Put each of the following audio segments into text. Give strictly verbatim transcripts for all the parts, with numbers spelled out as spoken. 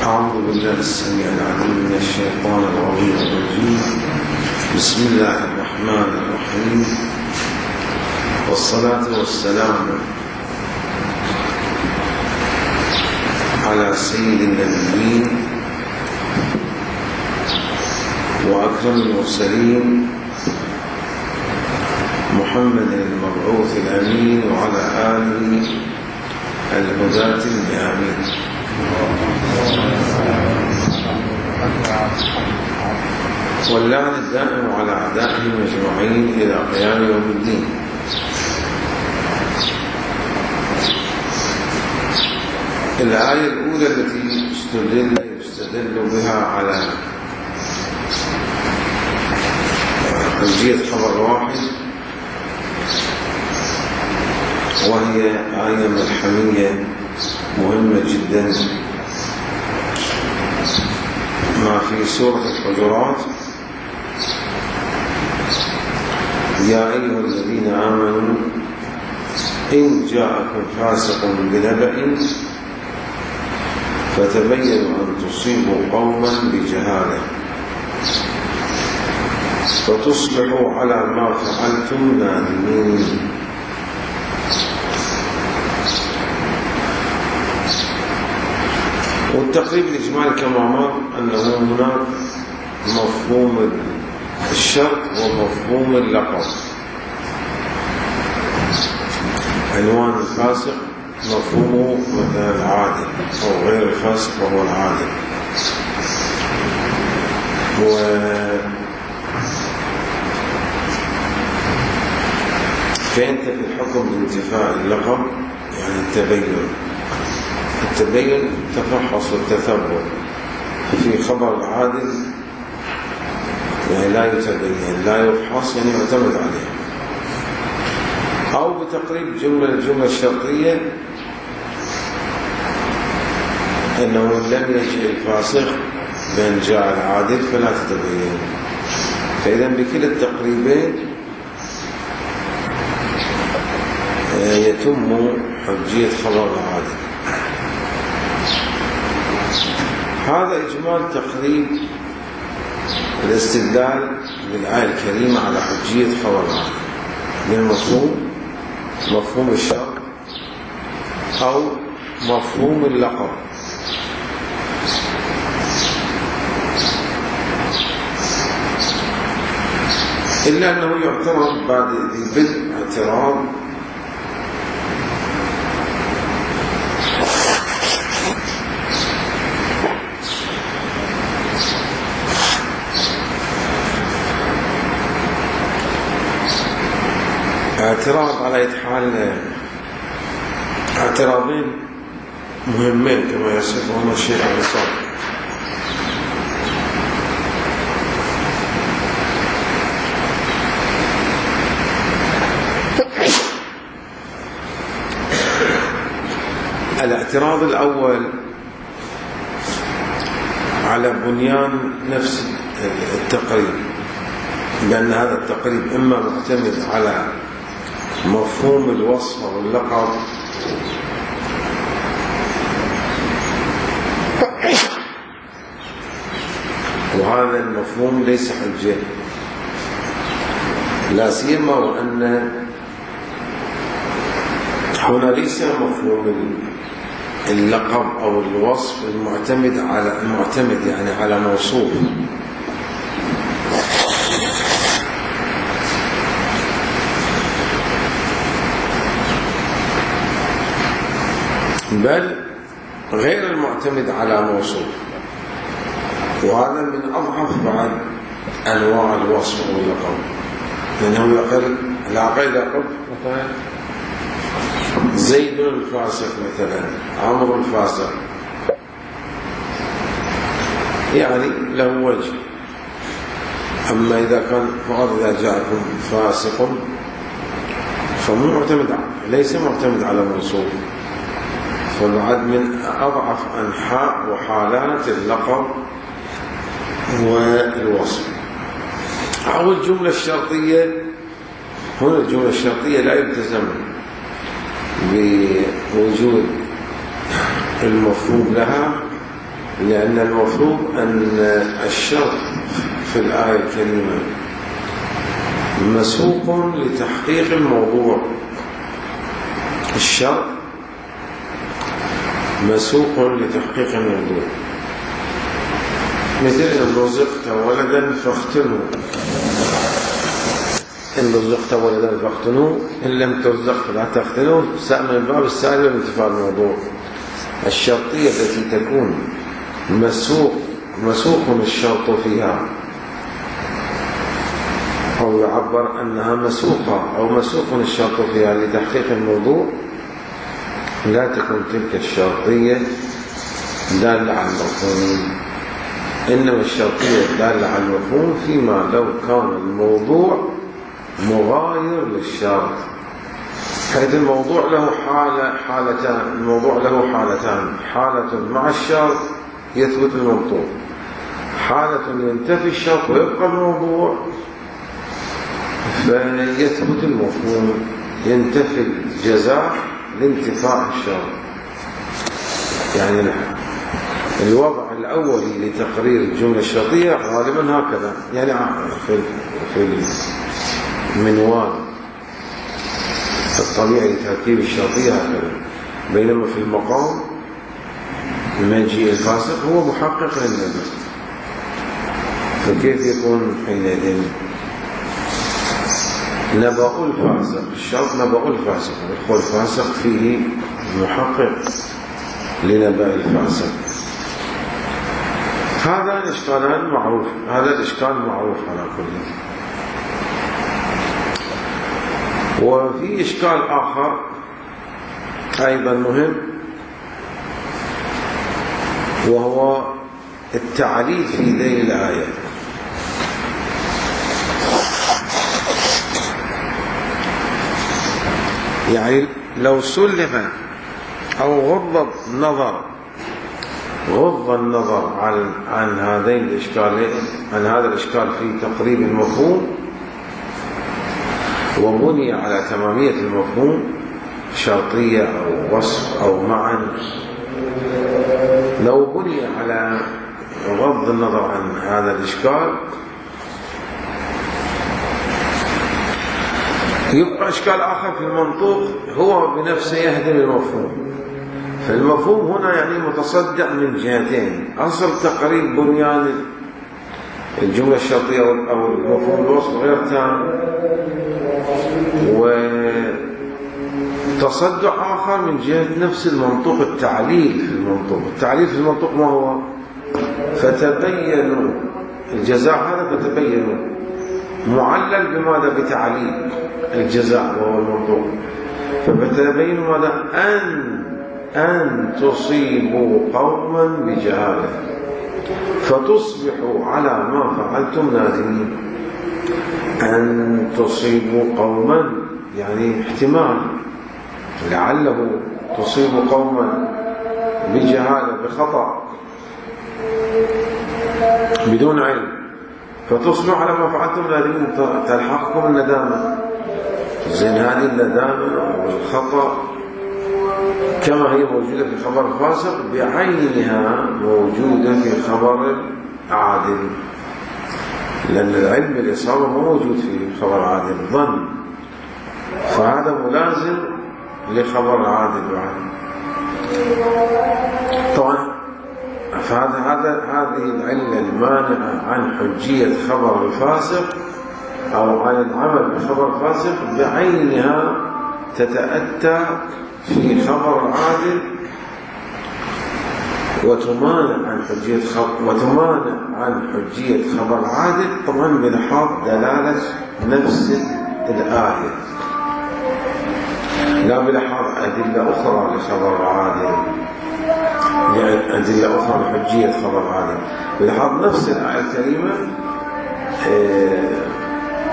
أعوذ بالله السميع العليم من الشيطان الرجيم الرجيم بسم الله الرحمن الرحيم والصلاة والسلام على سيد النبيين وأكرم المرسلين محمد المبعوث الأمين وعلى آله الهداة الميامين. واللعن الدائم على أعدائهم مجموعين إلى قيام يوم الدين. الآية الأولى التي يستدل يستدل بها على حجية خبر واحد وهي آية ملحمية مهمة جدا ما في سورة الحجرات: يا أيها الذين آمنوا إن جاءكم فاسق بنبأ فتبينوا أن تصيبوا قوما بجهالة فتصبحوا على ما فعلتم نادمين. والتقريب الإجمالي كما مر أنه هناك مفهوم الشرط ومفهوم اللقب. عنوان الفاسق مفهومه مثلا العادل أو غير الفاسق وهو العادل. و فأنت في الحكم بانتفاء اللقب يعني التبين التبين التفحص والتثبت. في خبر العادل يعني لا يتبين لا يفحص يعني يعتمد عليه. أو بتقريب جملة الجملة الشرطية أنه لم يجئ الفاسق بأن جاء العادل فلا تتبين. فإذا بكلا التقريبين يتم حجية خبر العادل. هذا إجمال تقريب الاستدلال بالآية الكريمة على حجية خبر العادل من مفهوم مفهوم الشرط أو مفهوم اللقب. إلا أنه يعترض بعد البدء اعتراض اعتراض على حال اعتراضين مهمين كما يصفهم الشيخ الإسلام. الاعتراض الأول على بنيان نفس التقريب، بأن هذا التقريب إما معتمد على مفهوم الوصف واللقب وهذا المفهوم ليس حجة، لا سيما وأن هنا ليس مفهوم اللقب أو الوصف المعتمد على المعتمد يعني على موصوف، بل غير المعتمد على موصوف. وهذا من أضعف بعد أنواع الوصف واللقب، لأنه يقل العقيد يقل مثلا زيد الفاسق مثلا عمرو الفاسق يعني له وجه. أما إذا كان فقط إذا جاءكم فاسق فمو معتمد ليس معتمد على موصوف، فالعد من أضعف أنحاء وحالات اللقب والوصف. أو الجملة الشرطية، هنا الجملة الشرطية لا يلتزم بوجود المفهوم لها لأن المفروض أن الشرط في الآية الكريمة مسوق لتحقيق الموضوع. الشرط مسوق لتحقيق الموضوع، مثل إن رزقت ولدا فاختنه، إن رزقت ولدا فاختنه، إن لم ترزق فلا تختنه، من باب السائل وانتفاع الموضوع. الشرطية التي تكون مسوق مسوق الشرط فيها، أو يعبر أنها مسوقة أو مسوق الشرط فيها لتحقيق الموضوع، لا تكون تلك الشرطية دالة على المفهوم، إنما الشرطية دالة على المفهوم فيما لو كان الموضوع مغاير للشرط، حيث الموضوع له حالة حالتان الموضوع له حالتان حالة مع الشرط يثبت المنطوق، حالة ينتفي الشرط ويبقى الموضوع فيثبت المفهوم، ينتفي الجزاء لانتفاع الشرط. يعني الوضع الأولي لتقرير الجملة الشرطية غالبا هكذا، يعني في في المنوال الطبيعي لتركيب الشرطية هكذا، بينما في المقام مجيء الفاسق هو محقق للنبي، فكيف يكون حينئذ نبأ الفاسق؟ الشرط نبأ الفاسق، يدخل الفاسق فيه محقق لنبأ الفاسق. هذا الإشكال معروف، هذا الإشكال معروف على كل. وفي إشكال آخر أيضا مهم، وهو التعليل في ذيل الآية. يعني لو سلم أو غض النظر غض النظر عن عن هذين الإشكالين، عن هذا الإشكال في تقريب المفهوم، وبني على تمامية المفهوم شرطية أو وصف أو معنى، لو بني على غض النظر عن هذا الإشكال يبقى إشكال آخر في المنطوق هو بنفسه يهدم المفهوم. فالمفهوم هنا يعني متصدع من جهتين: أصل تقريب بنيان الجملة الشرطية أو المفهوم الوصف غير تام، وتصدع آخر من جهة نفس المنطوق، التعليل في المنطوق. التعليل في المنطوق ما هو؟ فتبينوا الجزاء، هذا فتبينوا معلل بماذا؟ بتعليل الجزاء وهو المنطوق. ففتبينوا ماذا؟ أن أن تصيبوا قوما بجهالة فتصبحوا على ما فعلتم نادمين. أن تصيبوا قوما يعني احتمال، لعله تصيبوا قوما بجهالة بخطأ بدون علم، فتصبحوا على ما فعلتم نادمين، تلحقكم الندامة. زين هذه الندامة والخطأ كما هي موجودة في خبر الفاسق بعينها موجودة في خبر عادل، لأن العلم بالإصابة ما موجود في خبر عادل، ظن، فهذا ملازم لخبر عادل بعد. طبعا فهذا هذا هذه العلة المانعة عن حجية خبر الفاسق أو عن العمل بخبر الفاسق بعينها تتأتى في خبر العادل، وتمانع عن حجية خبر وتمانع عن حجية خبر العادل، طبعا بلحاظ دلالة نفس الآية، لا بلحاظ أدلة أخرى لخبر العادل، يعني أدلة أخرى لحجية خبر العادل، بلحاظ نفس الآية الكريمة. آه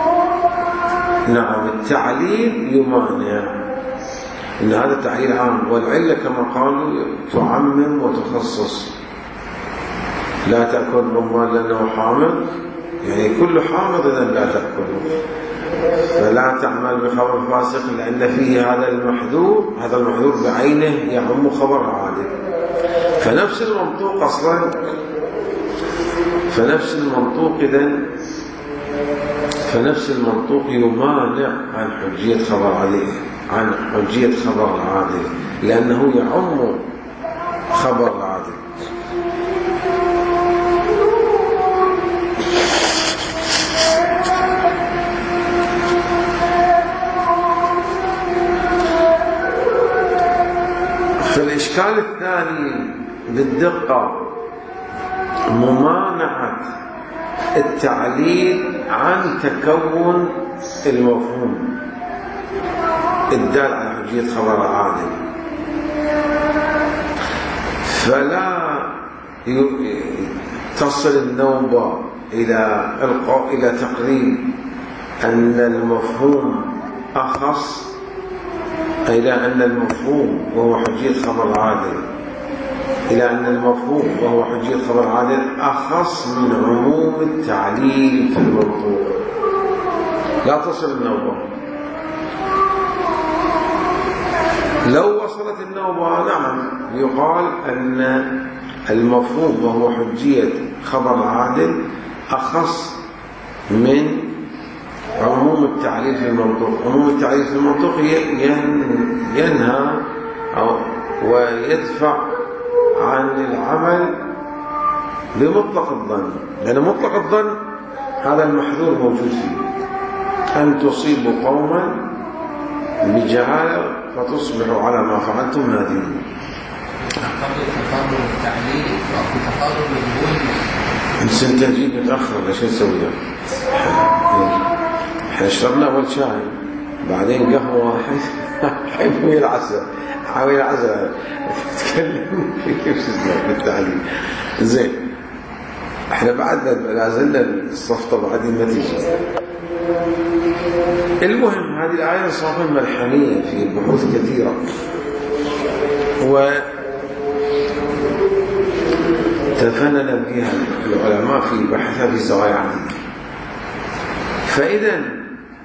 نعم، التعليل يمانع، إن هذا التعليل عام، والعلة كما قالوا تعمم وتخصص. لا تأكل رمان لأنه حامض، يعني كل حامض إذن لا تأكله. فلا تعمل بخبر فاسق لأن فيه هذا المحذور، هذا المحذور بعينه يعم خبر عادل. فنفس المنطوق أصلا فنفس المنطوق إذن فنفس المنطوق يمانع عن حجية خبر عليه عن حجية خبر العادل، لأنه يعم خبر العادل. فالإشكال الثاني بالدقة ممانعة التعليل عن تكون المفهوم الدال على حجية خبر العادل، فلا تصل النوبة إلى القاء إلى تقرير أن المفهوم أخص إلى أن المفهوم وهو حجية خبر العادل إلى أن المفهوم وهو حجية خبر العادل أخص من عموم التعليل في المنطوق. لا تصل النوبة. لو وصلت النوبة نعم يقال أن المفهوم وهو حجية خبر العادل أخص من عموم التعليل في المنطوق. عموم التعليل في المنطوق ينهى أو ويدفع عن العمل بمطلق الظن، لأن مطلق الظن هذا المحذور موجود فيه، أن تصيبوا قوما بجهالة فتصبحوا على ما فعلتم نادمين. قبل تقرر التعليل أو في تقرر الظلم. أنت جيت متأخر ليش نسوي؟ احنا شربنا أول شاي بعدين قهوة حيوي العسل حاول العسل تتكلم في كيف تسمع بالتعليل. زين احنا بعدنا لازلنا الصفطة بعدين ما تيجي. المهم هذه الآية صارت ملحمية في بحوث كثيرة وتفنن بها العلماء في بحثها في زوايا عديدة. فإذا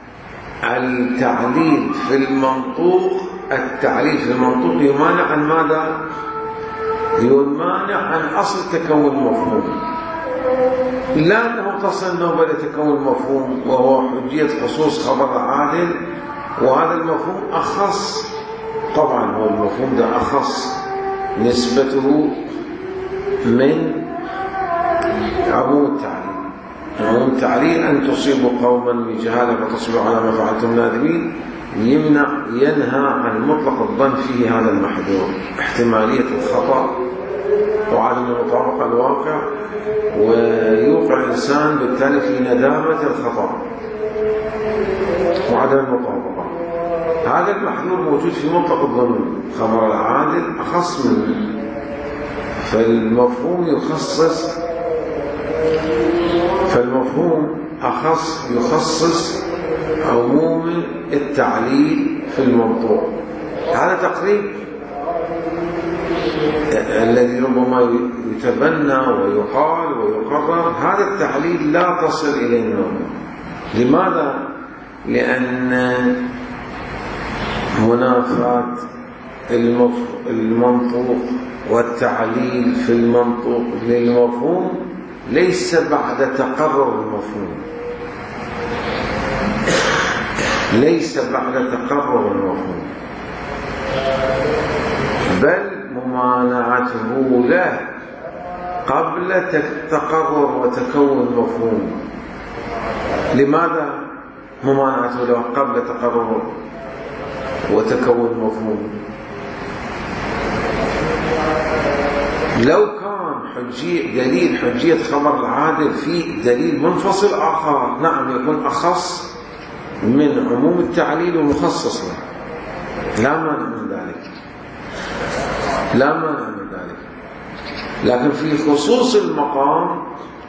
التعليل في المنطوق التعليل في المنطوق يمانع عن ماذا؟ يمانع عن أصل تكون المفهوم، لا أنه تصل النوبة لتكون المفهوم وهو حجية خصوص خبر العادل، وهذا المفهوم أخص طبعا هو المفهوم ده أخص نسبته من عموم التعليل. عموم التعليل أن تصيبوا قوما بجهالة فتصبحوا على ما فعلتم نادمين يمنع ينهى عن مطلق الظن فيه هذا المحذور، احتمالية الخطأ وعدم المطابقة الواقع، ويوقع الإنسان بالتالي في ندامة الخطأ وعدم المطابقة. هذا المحذور موجود في مطلق الظن، خبر العادل أخص منه، فالمفهوم يخصص فالمفهوم أخص يخصص عموم التعليل في المنطوق. هذا تقريب الذي ربما يتبنى ويقال ويقرر، هذا التعليل لا تصل إليه النوبة. لماذا؟ لأن منافاة المنطوق والتعليل في المنطوق للمفهوم ليس بعد تقرر المفهوم، ليس بعد تقرر المفهوم، بل ممانعته له قبل تقرر وتكون المفهوم. لماذا ممانعته له قبل تقرر وتكون المفهوم؟ لو كان حجية دليل حجية خبر العادل في دليل منفصل آخر نعم يكون أخص من عموم التعليل ومخصص له، لا مانع من ذلك، لا مانع من ذلك. لكن في خصوص المقام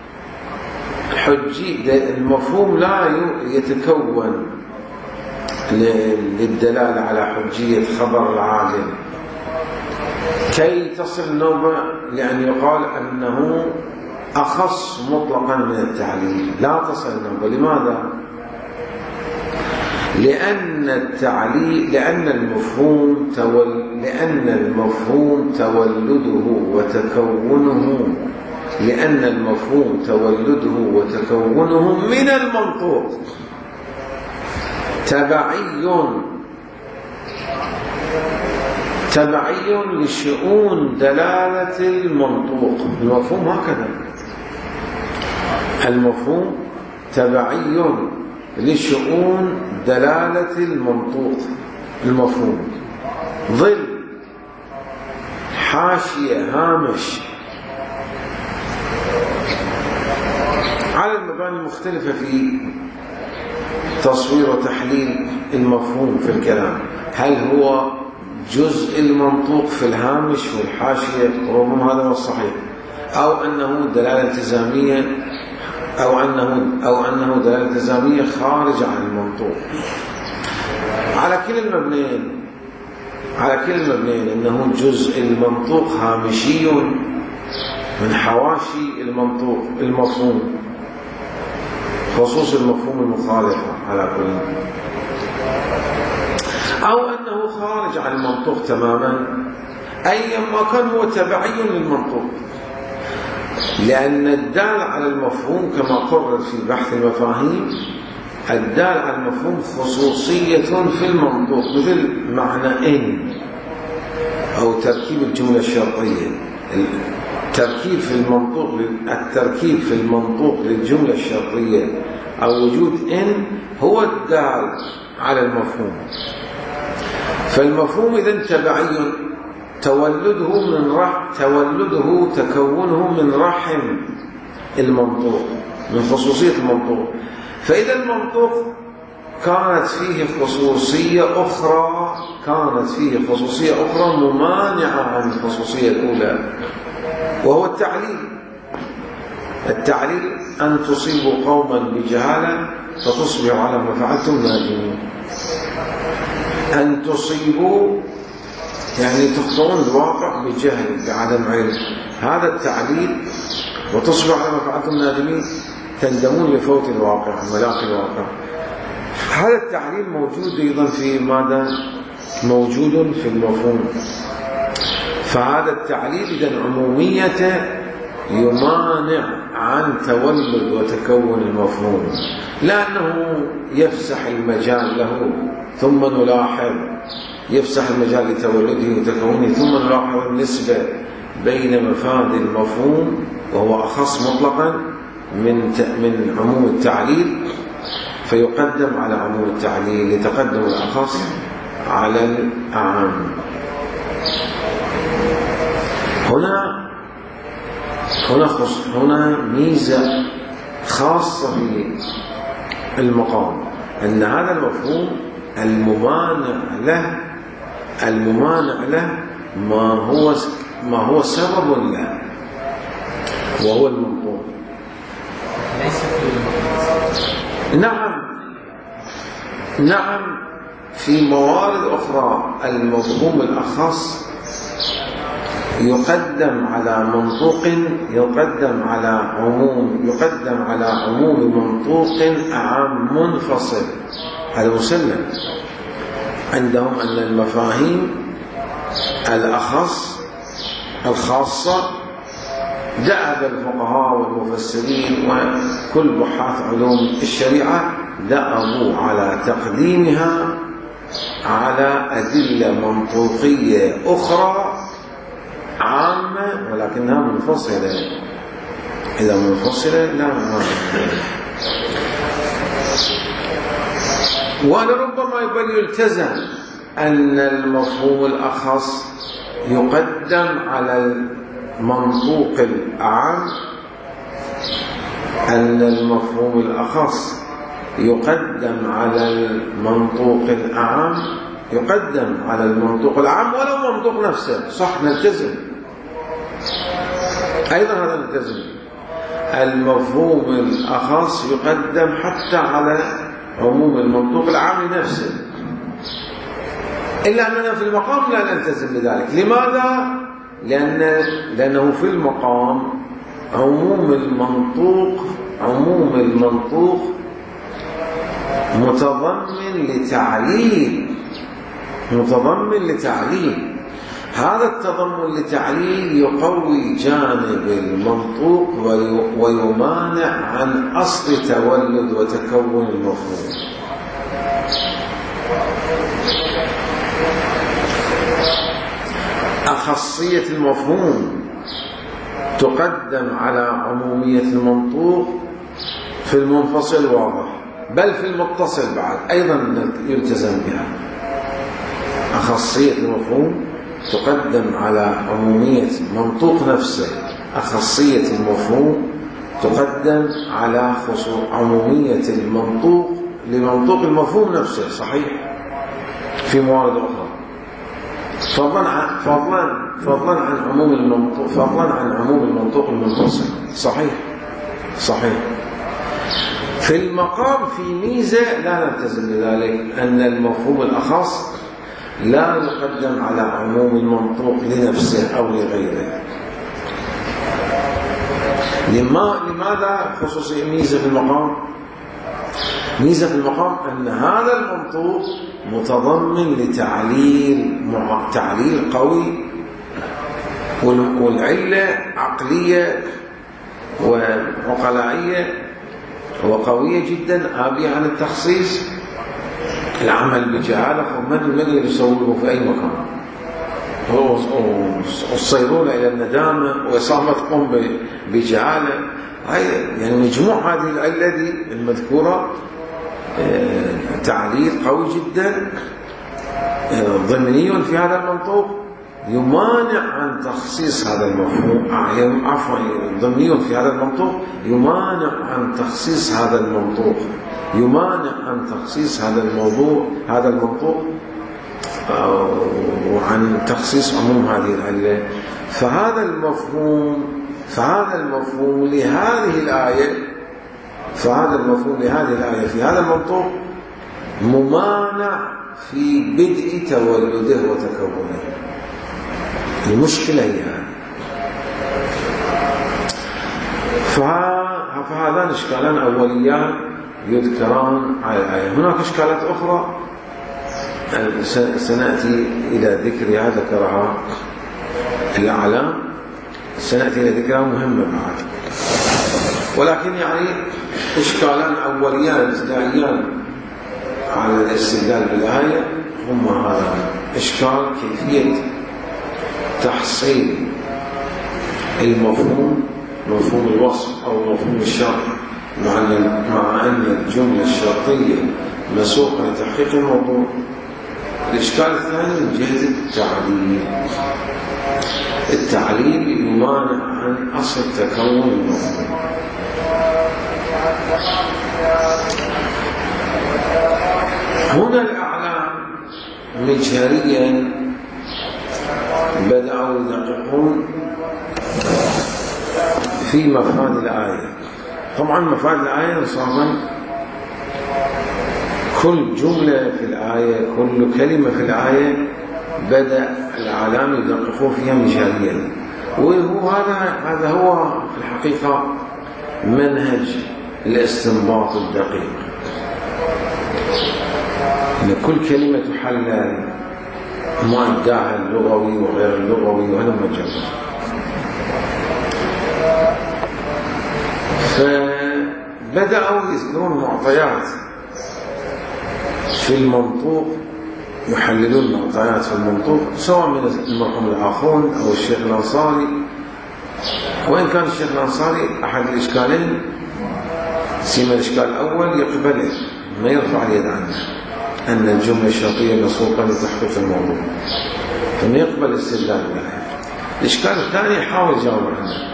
حجي المفهوم لا يتكون للدلالة على حجية خبر العادل كي تصل النوبة، لأن يقال أنه أخص مطلقا من التعليل، لا تصل النوبة. لماذا؟ لأن التعليل لأن المفهوم تول لأن المفهوم تولده وتكونه لأن المفهوم تولده وتكونه من المنطوق تبعي تبعي لشؤون دلالة المنطوق. المفهوم هكذا، المفهوم تبعي لشؤون دلالة المنطوق. المفهوم ظل، حاشية، هامش، على المباني المختلفة في تصوير وتحليل المفهوم في الكلام. هل هو جزء المنطوق في الهامش والحاشية؟ ربما هذا هو الصحيح، أو أنه دلالة التزامية أو أنه أو أنه دلالة التزامية خارج عن المنطوق. على كل المبنيين على كل المبنيين أنه جزء المنطوق هامشي من حواشي المنطوق المفهوم، خصوص المفهوم المخالف على كل، أو أنه خارج عن المنطوق تماما، أيما كان هو تبعي للمنطوق، لأن الدال على المفهوم كما قرر في بحث المفاهيم، الدال على المفهوم خصوصية في المنطوق، مثل معنى إن أو تركيب الجملة الشرطية. التركيب في المنطوق التركيب في المنطوق للجملة الشرطية أو وجود إن هو الدال على المفهوم. فالمفهوم إذن تبعي، تولده من رحم تولده تكونه من رحم المنطوق، من خصوصية المنطوق. فإذا المنطوق كانت فيه خصوصية أخرى كانت فيه خصوصية أخرى ممانعة عن الخصوصية الأولى، وهو التعليل. التعليل أن تصيبوا قوما بجهالة فتصبحوا على ما فعلتم نادمين. أن تصيبوا يعني تخطئون الواقع بجهل بعدم علم، هذا التعليل، وتصبحوا على ما فعلتم نادمين، تندمون لفوت الواقع، ملاك الواقع. هذا التعليل موجود أيضا في ماذا؟ موجود في المفهوم. فهذا التعليل إذن عموميته يمانع عن تولد وتكون المفهوم، لأنه يفسح المجال له، ثم نلاحظ يفسح المجال لتولده وتكونه، ثم نلاحظ النسبة بين مفاد المفهوم وهو أخص مطلقا من من عموم التعليل، فيقدم على عموم التعليل لتقدم الأخص على الأعم. هنا هنا خص هنا ميزة خاصة في المقام، أن هذا المفهوم الممانع له الممانع له ما هو ما هو سبب له، وهو المنطوق. نعم نعم في موارد أخرى المفهوم الأخص يقدم على منطوق يقدم على عموم يقدم على عموم منطوق عام منفصل. هذا مسلم عندهم أن المفاهيم الأخص الخاصة دأب الفقهاء والمفسرين وكل بحاث علوم الشريعة دأبوا على تقديمها على أدلة منطوقية أخرى عامة ولكنها منفصلة. إذا منفصلة لا معنى. ولربما بل يلتزم أن المفهوم الأخص يقدم على المنطوق الأعم أن المفهوم الأخص يقدم على المنطوق الأعم يقدم على المنطوق العام ولو منطوق نفسه. صح، نلتزم أيضا هذا نلتزم. المفهوم الأخص يقدم حتى على عموم المنطوق العام نفسه، إلا أننا في المقام لا نلتزم بذلك. لماذا؟ لأن لأنه في المقام عموم المنطوق عموم المنطوق متضمن متضمن لتعليل متضمن لتعليل هذا التضمن لتعليل يقوي جانب المنطوق ويمانع عن أصل تولد وتكون المفهوم. أخصية المفهوم تقدم على عمومية المنطوق في المنفصل واضح، بل في المتصل بعد أيضا يلتزم بها. أخصية المفهوم تقدم على عمومية المنطوق نفسه، أخصية المفهوم تقدم على عمومية المنطوق لمنطوق المفهوم نفسه، صحيح، في موارد أخرى، فضلا عن فضلا فضلا عن عموم المنطوق فضلا عن عموم المنطوق المنفصل، صحيح صحيح. في المقام في ميزة لا نلتزم بذلك، أن المفهوم الأخص لا يقدم على عموم المنطوق لنفسه أو لغيره. لماذا خصوصية ميزة في المقام؟ ميزة في المقام أن هذا المنطوق متضمن لتعليل تعليل قوي، والعلة عقلية وعقلائية وقوية جدا، آبية عن التخصيص. العمل بجهالة من من يسويه في أي مكان، والصيرون إلى الندامة وإصابة قوم بجهالة. يعني مجموع هذه العلة دي المذكورة تعليل قوي جدا ضمني في هذا المنطوق يمانع عن تخصيص هذا المفهوم، عفوا ضمني في هذا المنطوق يمانع عن تخصيص هذا المنطوق يمانع عن تخصيص هذا الموضوع هذا المنطوق وعن تخصيص عموم هذه العلة. فهذا المفهوم فهذا المفهوم لهذه الآية فهذا المفهوم لهذه الآية في هذا المنطوق ممانع في بدء تولده وتكونه. المشكلة هي فهذان إشكالان أوليان يذكران على الآية. هناك إشكالات أخرى سنأتي إلى ذكرها، ذكرها الأعلام، سنأتي إلى ذكرها مهمة بعد، ولكن يعني إشكالان أوليان ابتدائيان على الاستدلال بالآية هم هذا إشكال كيفية تحصيل المفهوم مفهوم الوصف أو مفهوم الشرط مع أن الجملة الشرطية مسوقة لتحقيق الموضوع. الإشكال الثاني من جهة التعليل التعليل يمانع عن أصل تكون المفهوم. هنا الأعلام مجهريا بدأوا يدققون في مفاد الآية. طبعا مفاد الآية نصابا كل جملة في الآية، كل كلمة في الآية بدأ الأعلام يدققون فيها مجهريا، وهو هذا هذا هو في الحقيقة منهج الاستنباط الدقيق، أن كل كلمة تحلل ما ادعاها اللغوي وغير اللغوي وهذا مجرد. فبدأوا يذكرون معطيات في المنطوق، يحللون معطيات في المنطوق سواء من المرحوم الآخون أو الشيخ الأنصاري. وإن كان الشيخ الأنصاري أحد الإشكالين، سيما الإشكال الأول يقبله ما يرفع اليد عنه، أن الجملة الشرطية مسوقة لتحقيق الموضوع، فما يقبل الاستدلال بالآية. الإشكال الثاني يحاول يجاوب عنه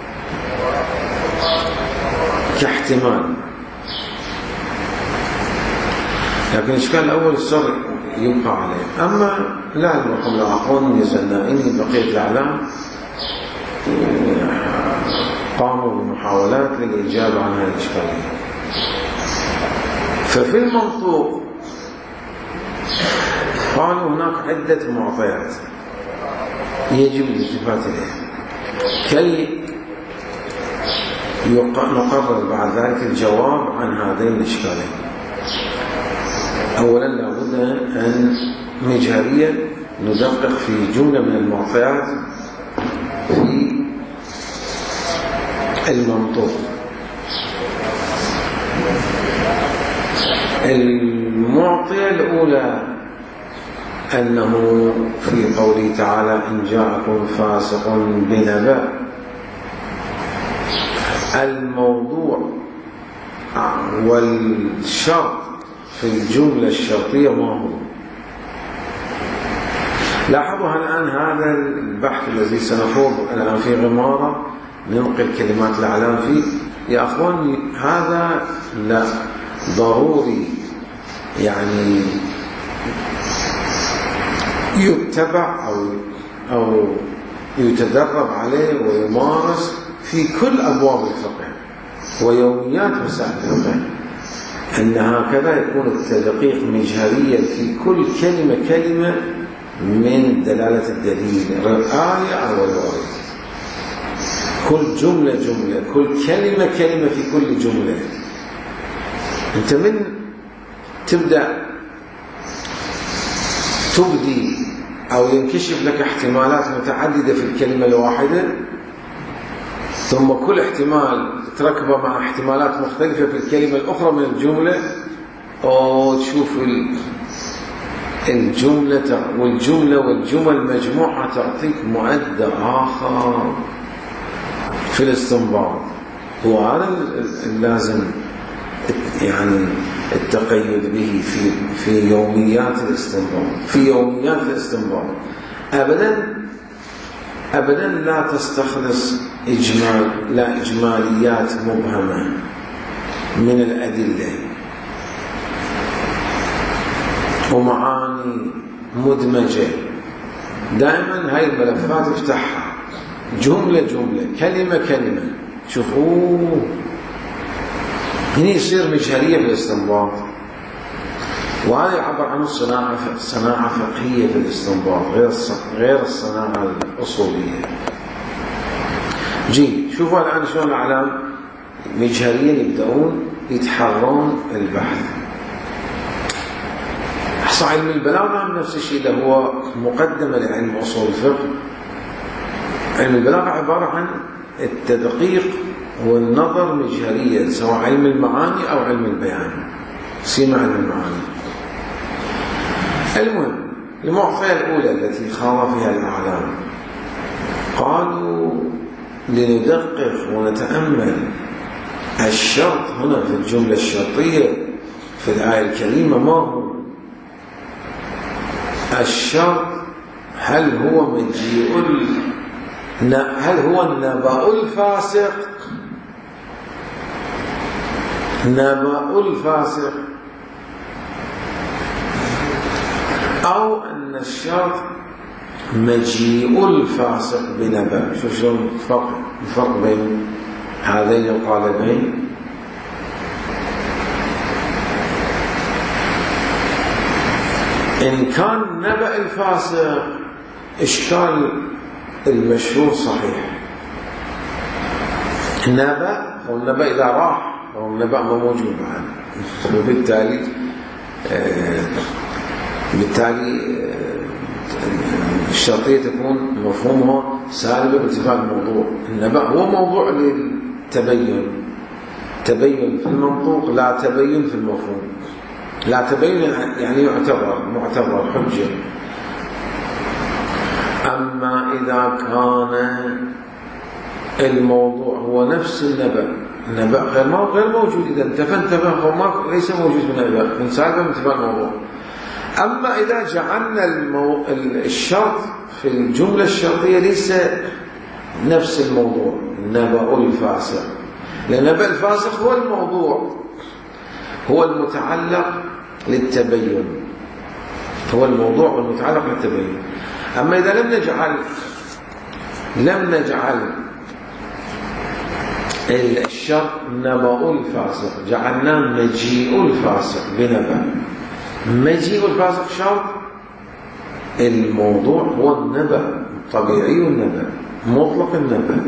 كاحتمال، لكن الإشكال الأول السر يبقى عليه. أما لا المرحوم الآخرون يزنائني بقية الأعلام قاموا بمحاولات للإجابة عن هذه الإشكالية. ففي المنطوق قالوا هناك عدة معطيات يجب الالتفات إليها كي نقرر بعد ذلك الجواب عن هذين الإشكالين. أولا لابد أن مجهريا ندقق في جملة من المعطيات في المنطوق. المعطية الأولى أنه في قوله تعالى إن جاءكم فاسق بنبأ، الموضوع والشرط في الجملة الشرطية ما هو. لاحظوا الآن هذا البحث الذي سنخوض الآن في غمارة ننقل كلمات الأعلام فيه يا أخواني، هذا لا ضروري يعني يتبع أو أو يتدرب عليه ويمارس في كل أبواب الفقه ويوميات مسائل الفقه، أن هكذا يكون التدقيق مجهريا في كل كلمة كلمة من دلالة الدليل، آية أو رواية، كل جملة جملة، كل كلمة كلمة في كل جملة. أنت من تبدأ تبدي أو ينكشف لك احتمالات متعددة في الكلمة الواحدة، ثم كل احتمال تركبه مع احتمالات مختلفة في الكلمة الأخرى من الجملة، أو تشوف الجملة والجملة والجمل مجموعة تعطيك مؤدى آخر في الاستنباط. وهذا اللازم يعني التقيد به في في يوميات الاستنباط. في يوميات الاستنباط أبدا أبدا لا تستخلص إجمال لا إجماليات مبهمة من الأدلة ومعاني مدمجة. دائما هاي الملفات افتحها جملة جملة، كلمة كلمة، شوفوا هنا يصير مجهرية في الاستنباط. وهذا يعبر عنه الصناعة صناعة فقهية في الاستنباط غير غير الصناعة الأصولية. جي شوفوا الآن شلون الأعلام مجهريا يبدأون يتحرون البحث. أحصى علم البلاغة نفس الشيء، ده هو مقدمة لعلم أصول الفقه. علم البلاغة عبارة عن التدقيق والنظر مجهريا، سواء علم المعاني أو علم البيان، سيما علم المعاني. المهم المعطية الأولى التي خاض فيها الأعلام قالوا لندقق ونتأمل الشرط هنا في الجملة الشرطية في الآية الكريمة ما هو الشرط. هل هو مجيء هل هو النبأ الفاسق نبأ الفاسق أو أن الشرط مجيء الفاسق بنبأ؟ شوف شلون الفرق الفرق بين هذين القالبين. إن كان نبأ الفاسق إشكال المشهور صحيح، النبأ هو النبأ إذا راح هو النبأ ما موجود معنا، وبالتالي آه بالتالي آه الشرطية تكون مفهومها سالبة بانتفاء الموضوع. النبأ هو موضوع للتبين، تبين في المنطوق لا تبين في المفهوم. لا تبين يعني يعتبر معتبر حجة. أما إذا كان الموضوع هو نفس النبأ، النبأ غير موجود، إذا انتفى انتبه هو ليس موجود من النبأ، من سالبة من انتفاء الموضوع. أما إذا جعلنا المو... الشرط في الجملة الشرطية ليس نفس الموضوع، النبأ الفاسق، لأن النبأ الفاسق هو الموضوع، هو المتعلق للتبين، هو الموضوع المتعلق للتبين. أما إذا لم نجعل لم نجعل الشرط نبأ الفاسق، جعلناه مجيء الفاسق بنبأ. مجيء الفاسق شرط، الموضوع هو النبأ، طبيعي النبأ، مطلق النبأ.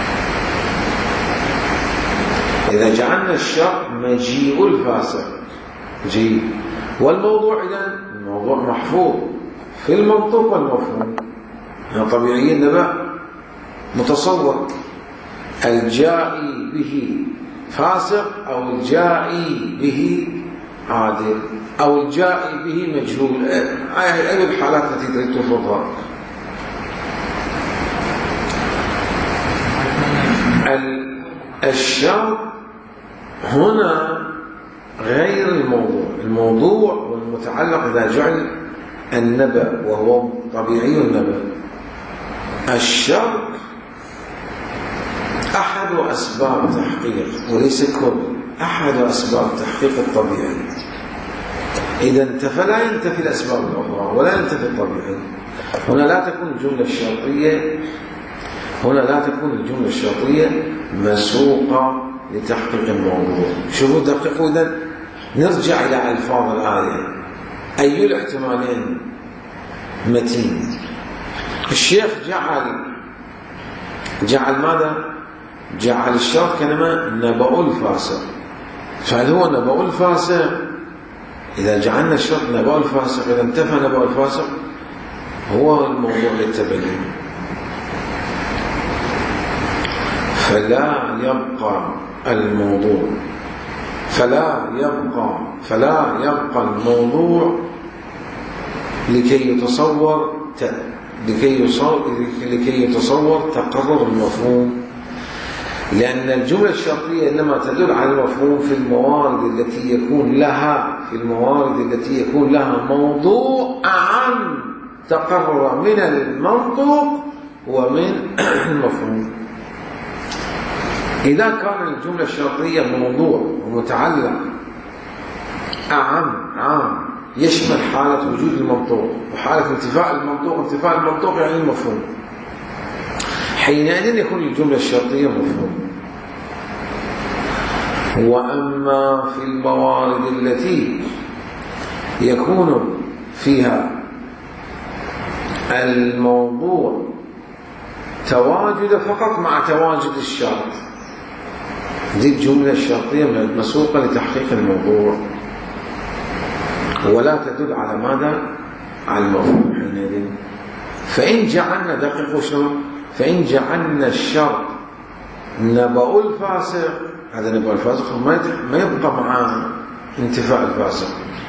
إذا جعلنا الشرط مجيء الفاسق جيد. والموضوع إذن الموضوع محفوظ في المنطوق والمفهوم. يعني طبيعي النبأ متصور، الجائي به فاسق أو الجائي به عادل أو الجائي به مجهول، أي الحالات التي تريد تفرضها. الشرط هنا غير الموضوع. الموضوع والمتعلق إذا جعل النبأ وهو طبيعي النبأ. الشرط أحد أسباب تحقيق وليس كل، أحد أسباب تحقيق الطبيعي. إذا انتفى لا ينتفي الأسباب الأخرى ولا ينتفي الطبيعي. هنا لا تكون الجملة الشرطية هنا لا تكون الجملة الشرطية مسوقة لتحقيق الموضوع. شوفوا دقيقوا. إذا نرجع إلى ألفاظ الآية، أي الاحتمالين متين؟ الشيخ جعل جعل ماذا؟ جعل الشرط كلمة نبأ الفاسق. فهل هو نبأ الفاسق؟ إذا جعلنا الشرط نبأ الفاسق، إذا انتفى نبأ الفاسق، هو الموضوع للتبين. فلا يبقى الموضوع فلا يبقى فلا يبقى الموضوع لكي يتصور لكي يصور لكي يتصور تقرر المفهوم، لأن الجملة الشرطية إنما تدل على المفهوم في الموارد التي يكون لها في الموارد التي يكون لها موضوع عن تقرر من المنطق ومن المفهوم. إذا كان الجملة الشرطية موضوع ومتعلق أعم عام يشمل حالة وجود المنطوق وحالة انتفاء المنطوق، انتفاء المنطوق يعني المفهوم، حينئذ يكون الجملة الشرطية مفهوم. وأما في الموارد التي يكون فيها الموضوع تواجد فقط مع تواجد الشرط، دي الجملة الشرطية مسوقة لتحقيق الموضوع ولا تدل على ماذا؟ على المفهوم حينئذ. فإن جعلنا دقيقوا شنو؟ فإن جعلنا الشرط نبأ الفاسق، هذا نبأ الفاسق ما يبقى مع انتفاء الفاسق،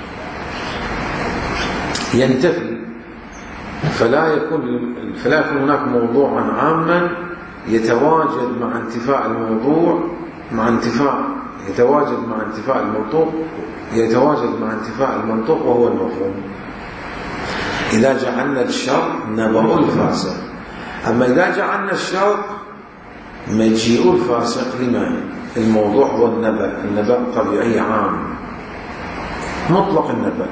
ينتفي. فلا يكون فلا يكون هناك موضوعا عاما يتواجد مع انتفاء الموضوع مع انتفاء يتواجد مع انتفاء المنطوق يتواجد مع انتفاء المنطوق وهو المفهوم. إذا جعلنا الشرط نبأ الفاسق. أما إذا جعلنا الشرط مجيء الفاسق، لما؟ الموضوع هو النبأ، النبأ طبيعي عام مطلق النبأ.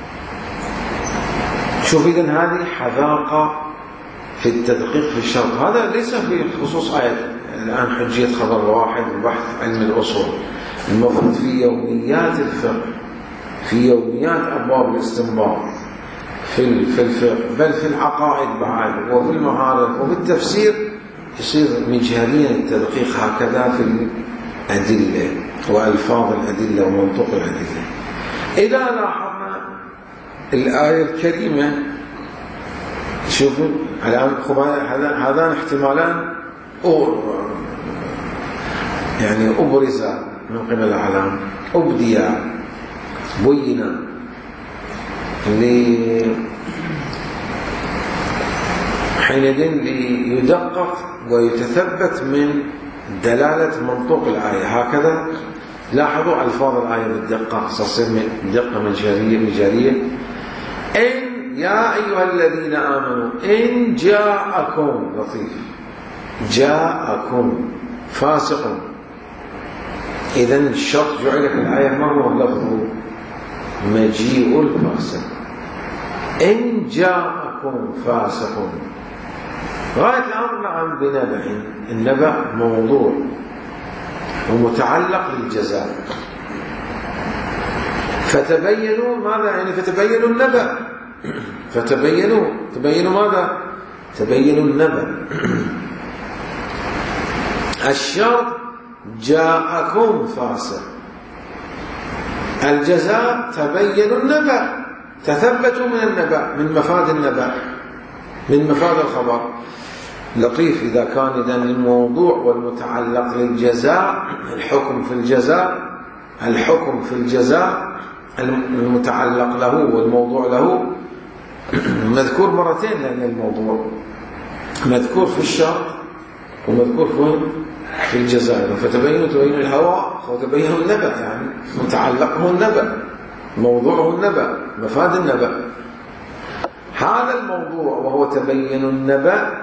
شوف إذن هذه حذاقة في التدقيق في الشرط. هذا ليس في خصوص آية الآن حجية خبر واحد وبحث علم الأصول، المفروض في يوميات الفقه، في يوميات أبواب الاستنباط في في الفقه، بل في العقائد بعد وفي المعارف وفي التفسير يصير مجهريا التدقيق هكذا في الأدلة وألفاظ الأدلة ومنطق الأدلة. إذا لاحظنا الآية الكريمة، شوفوا الآن هذان احتمالان يعني أبرزا من قبل العلام، أبديا بينا حينئذ ليدقق ويتثبت من دلالة منطوق الآية. هكذا لاحظوا ألفاظ الآية بالدقة، تصير دقة مجارية مجارية. إن يا أيها الذين آمنوا إن جاءكم، لطيف، جاءكم فاسق. إذن الشرط جعل في الآية ما هو لفظه؟ مجيء الفاسق. إن جاءكم فاسق، غاية الأمر نعم بنبأ. النبأ موضوع ومتعلق بالجزاء، فتبينوا ماذا؟ يعني فتبينوا النبأ، فتبينوا تبينوا ماذا؟ تبينوا النبأ. الشرط جاءكم فاسق، الجزاء تبين النبأ، تثبتوا من النبأ، من مفاد النبأ، من مفاد الخبر. لطيف إذا كان إذن الموضوع والمتعلق للجزاء، الحكم في الجزاء، الحكم في الجزاء المتعلق له والموضوع له مذكور مرتين، لأن الموضوع مذكور في الشرط ومذكور في الجزاء. فتبين تبين الهوى وتبين النبأ، يعني متعلقه النبأ، موضوعه النبأ، مفاد النبأ. هذا الموضوع وهو تبين النبأ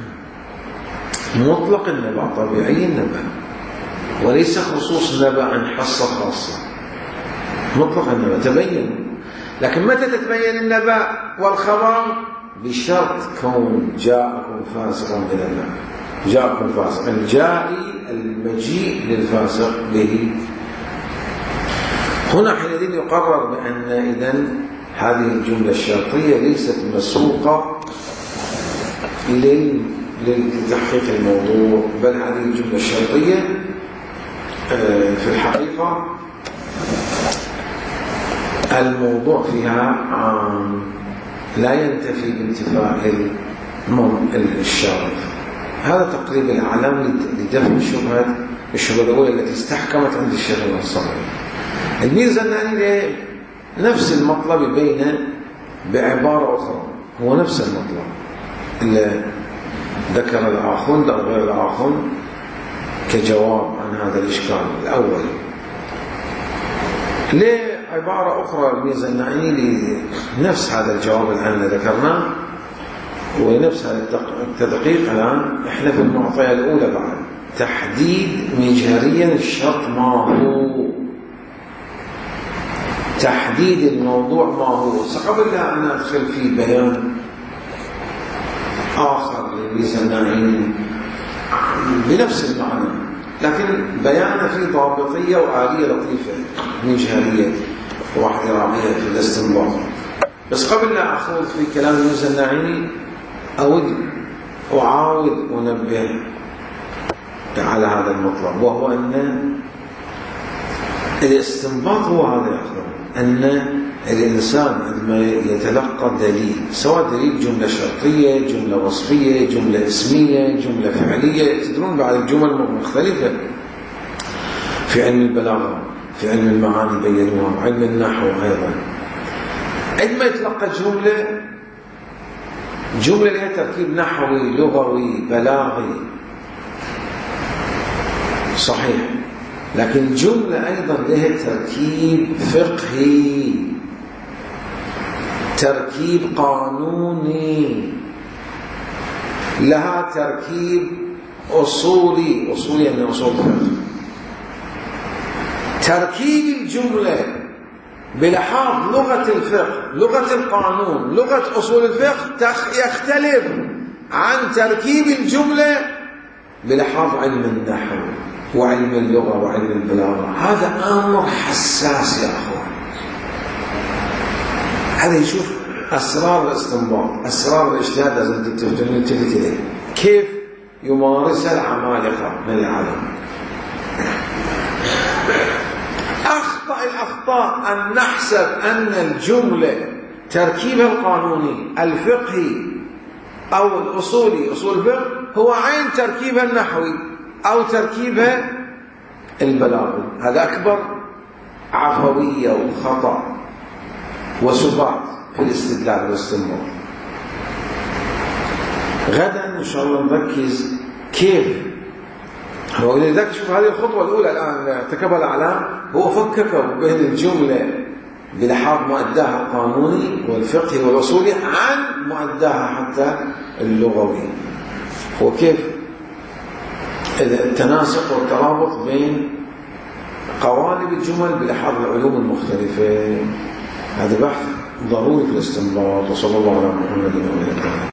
مطلق النبأ، طبيعي النبأ، وليس خصوص نبأ حصة خاصة، مطلق النبأ تبين. لكن متى تتبين النبأ والخبر؟ بشرط كون جاءكم فاسق بالنبأ، جاءكم فاسق، الجائي المجيء للفاسق به. هنا حينئذ يقرر بأن إذن هذه الجملة الشرطية ليست مسوقة لتحقيق الموضوع، بل هذه الجملة الشرطية في الحقيقة الموضوع فيها عام لا ينتفي بانتفاء الشارط. هذا تقريب الأعلام لدفع الشبهة، الشبهة الأولى التي استحكمت عند الشيخ الأنصاري. الميزاناني نفس المطلب بين بعبارة أخرى، هو نفس المطلب اللي ذكر الآخون أو غير الآخون كجواب عن هذا الإشكال الأول. ليه عبارة أخرى الميزاناني لنفس هذا الجواب الآن ذكرناه ونفس هذا التدقيق. الآن إحنا في المعطية الأولى بعد تحديد مجهريا الشرط ما هو، تحديد الموضوع ما هو. قبل لا أن أدخل في بيان آخر للميزاناني بنفس المعنى، لكن بيانه في ضابطية وآلية لطيفة مجهرية واحدة راقية في الاستنباط. بس قبل لا أخوض في كلام الميزاناني أود أعاود أنبه على هذا المطلب، وهو أن الاستنباط هو هذا يا أخوان، أن الإنسان عندما يتلقى دليل، سواء دليل جملة شرطية، جملة وصفية، جملة اسمية، جملة فعلية، تدرون بعد الجمل مختلفة في علم البلاغة، في علم المعاني بينوها، علم النحو أيضا. عندما يتلقى جملة جملة لها تركيب نحوي لغوي بلاغي صحيح، لكن جملة أيضا لها تركيب فقهي، تركيب قانوني، لها تركيب أصولي، أصولي يعني أصول الفقه. تركيب الجملة بلحاظ لغة الفقه، لغة القانون، لغة أصول الفقه يختلف عن تركيب الجملة بلحاظ علم النحو وعلم اللغة وعلم البلاغة. هذا أمر حساس يا أخوان. هذا يشوف أسرار الاستنباط، أسرار الاجتهاد لازم تلتفت إليه، كيف يمارسها العمالقة من العالم. أخطأ الأخطاء أن نحسب أن الجملة تركيبها القانوني الفقهي أو الأصولي أصول الفقه هو عين تركيبها النحوي أو تركيبها البلاغي. هذا أكبر عفوية وخطأ وسبات في الاستدلال والاستنباط. غدا إن شاء الله نركز كيف، ولذلك شوف هذه الخطوة الأولى الآن ارتكبها الأعلام، هو فكك بين الجملة بلحاظ مؤداها القانوني والفقهي والأصولي عن مؤداها حتى اللغوي، وكيف التناسق والترابط بين قوالب الجمل بلحاظ العلوم المختلفة. هذا بحث ضروري في الاستنباط. وصلى الله على محمد وعلى آله.